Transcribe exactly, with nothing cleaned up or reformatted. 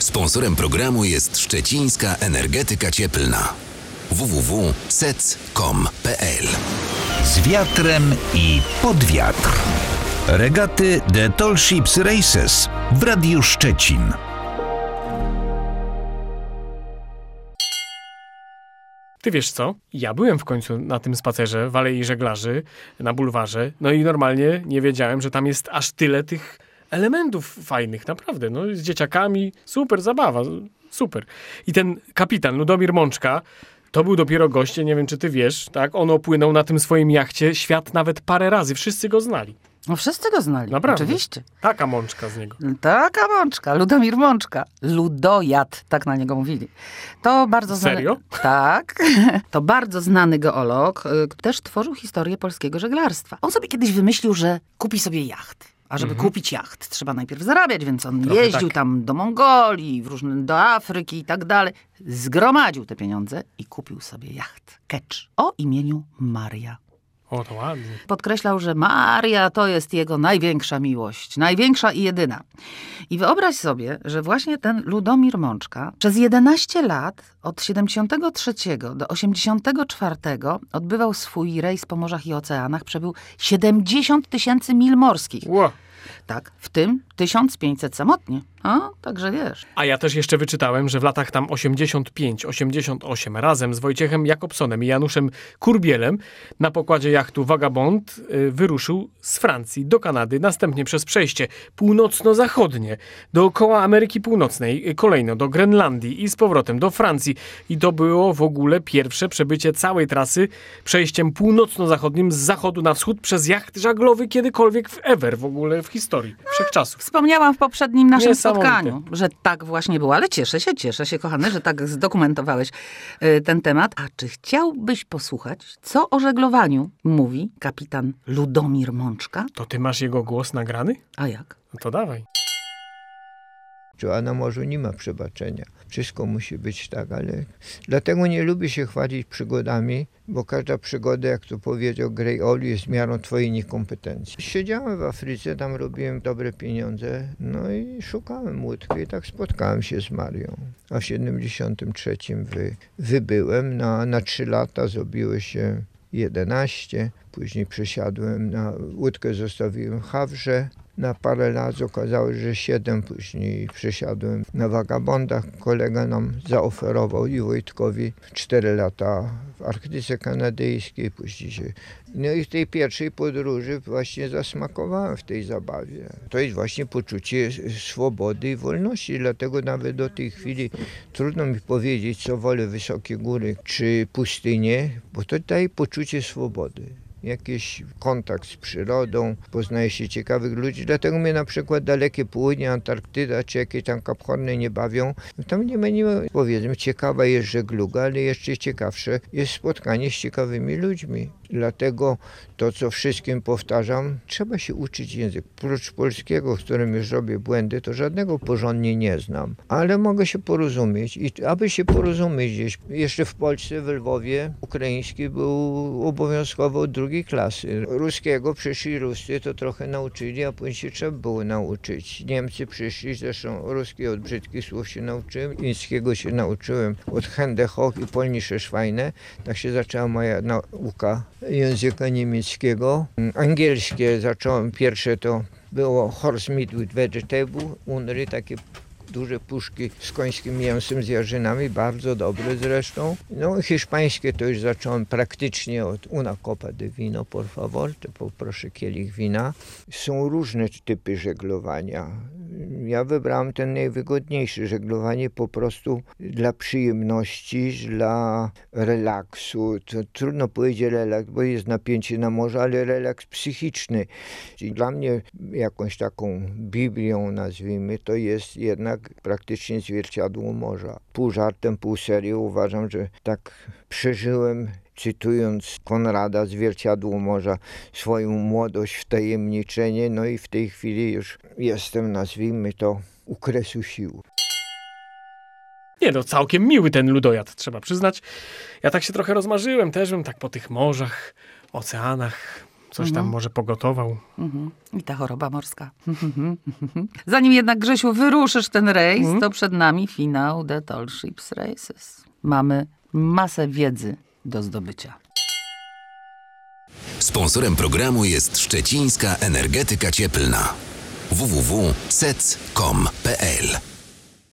Sponsorem programu jest Szczecińska Energetyka Cieplna. w w w kropka s e c kropka com kropka p l. Z wiatrem i pod wiatr. Regaty The Tall Ships Races w Radiu Szczecin. Ty wiesz co? Ja byłem w końcu na tym spacerze w Alei Żeglarzy, na bulwarze, no i normalnie nie wiedziałem, że tam jest aż tyle tych elementów fajnych, naprawdę, no z dzieciakami, super zabawa, super. I ten kapitan Ludomir Mączka, to był dopiero goście, nie wiem czy ty wiesz, tak? On opłynął na tym swoim jachcie świat nawet parę razy, wszyscy go znali. No wszyscy go znali, naprawdę. Oczywiście. Taka mączka z niego. Taka mączka, Ludomir Mączka. Ludojad, tak na niego mówili. To bardzo znany... Serio? Tak. To bardzo znany geolog, który też tworzył historię polskiego żeglarstwa. On sobie kiedyś wymyślił, że kupi sobie jacht. A żeby mhm. kupić jacht, trzeba najpierw zarabiać, więc on Trochę jeździł tak. tam do Mongolii, w różne, do Afryki i tak dalej. Zgromadził te pieniądze i kupił sobie jacht Kecz o imieniu Maria. O, to ładnie. Podkreślał, że Maria to jest jego największa miłość, największa i jedyna. I wyobraź sobie, że właśnie ten Ludomir Mączka przez jedenaście lat, od siedemdziesiątego trzeciego do osiemdziesiątego czwartego odbywał swój rejs po morzach i oceanach, przebył siedemdziesiąt tysięcy mil morskich. Wow. Tak, w tym tysiąc pięćset samotnie. A, także wiesz. A ja też jeszcze wyczytałem, że w latach tam osiemdziesiąt pięć osiemdziesiąt osiem razem z Wojciechem Jakobsonem i Januszem Kurbielem na pokładzie jachtu Vagabond y, wyruszył z Francji do Kanady, następnie przez przejście północno-zachodnie dookoła Ameryki Północnej, y, kolejno do Grenlandii i z powrotem do Francji. I to było w ogóle pierwsze przebycie całej trasy przejściem północno-zachodnim z zachodu na wschód przez jacht żaglowy kiedykolwiek w ever w ogóle w historii wszechczasów. Wspomniałam w poprzednim naszym spotkaniu, że tak właśnie było, ale cieszę się, cieszę się, kochany, że tak zdokumentowałeś y, ten temat. A czy chciałbyś posłuchać, co o żeglowaniu mówi kapitan Ludomir Mączka? To ty masz jego głos nagrany? A jak? No to dawaj. A na morzu nie ma przebaczenia. Wszystko musi być tak, ale dlatego nie lubię się chwalić przygodami, bo każda przygoda, jak to powiedział Gray Olu, jest miarą twojej niekompetencji. Siedziałem w Afryce, tam robiłem dobre pieniądze, no i szukałem łódki i tak spotkałem się z Marią. A w siedemdziesiątym trzecim wy, wybyłem, na, na trzy lata zrobiło się jedenaście, później przesiadłem na łódkę, zostawiłem w Hawrze. Na parę lat okazało się, że siedem, później przesiadłem na Vagabondach. Kolega nam zaoferował i Wojtkowi cztery lata w Arktyce Kanadyjskiej, później się... No i w tej pierwszej podróży właśnie zasmakowałem w tej zabawie. To jest właśnie poczucie swobody i wolności, dlatego nawet do tej chwili trudno mi powiedzieć, co wolę, wysokie góry czy pustynię, bo to daje poczucie swobody. Jakiś kontakt z przyrodą, poznaje się ciekawych ludzi. Dlatego mnie na przykład dalekie południe, Antarktyda czy jakieś tam Kap Horny nie bawią. Tam nie ma, nie ma, powiedzmy, ciekawa jest żegluga, ale jeszcze ciekawsze jest spotkanie z ciekawymi ludźmi. Dlatego to, co wszystkim powtarzam, trzeba się uczyć język. Prócz polskiego, w którym już robię błędy, to żadnego porządnie nie znam. Ale mogę się porozumieć. I aby się porozumieć gdzieś, jeszcze w Polsce, w Lwowie, ukraiński był obowiązkowo od drugiej klasy. Ruskiego przyszli Ruscy, to trochę nauczyli, a później się trzeba było nauczyć. Niemcy przyszli, zresztą ruski od brzydkich słów się nauczyłem, niemieckiego się nauczyłem od Hände hoch i Polnische Schweine. Tak się zaczęła moja nauka języka niemieckiego. Angielskie zacząłem, pierwsze to było Horse Meat with Vegetable, Unry, takie duże puszki z końskim mięsem, z jarzynami, bardzo dobre zresztą. No hiszpańskie to już zacząłem praktycznie od una copa de vino, por favor, to poproszę kielich wina. Są różne typy żeglowania. Ja wybrałem ten najwygodniejszy, żeglowanie po prostu dla przyjemności, dla relaksu. To trudno powiedzieć relaks, bo jest napięcie na morzu, ale relaks psychiczny. Czyli dla mnie jakąś taką Biblią, nazwijmy, to jest jednak praktycznie zwierciadło morza. Pół żartem, pół serio uważam, że tak przeżyłem, cytując Konrada, zwierciadło morza, swoją młodość, wtajemniczenie, no i w tej chwili już jestem, nazwijmy to, u kresu sił. Nie no, całkiem miły ten ludojad, trzeba przyznać. Ja tak się trochę rozmarzyłem też bym tak po tych morzach, oceanach, coś Mhm. tam może pogotował. Mhm. I ta choroba morska. Zanim jednak, Grzesiu, wyruszysz ten rejs, Mhm. to przed nami finał The Tall Ships Races. Mamy masę wiedzy do zdobycia. Sponsorem programu jest Szczecińska Energetyka Cieplna. w w w kropka s e c kropka com kropka p l